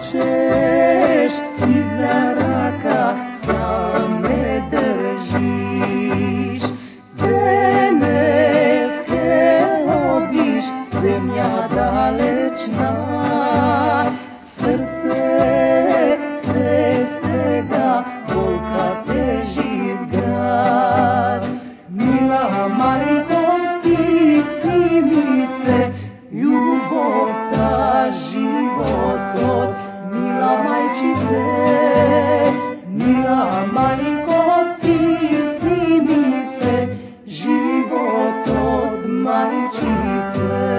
plačeš i za raka same držiš. Veneske odiš, zemlja dalečna, srce se stega, volka teži v grad. Mila Marinko, ti si mi se, ljubov ta život od mila majčice. Mila Marinko, ti si mi se, život od majčice.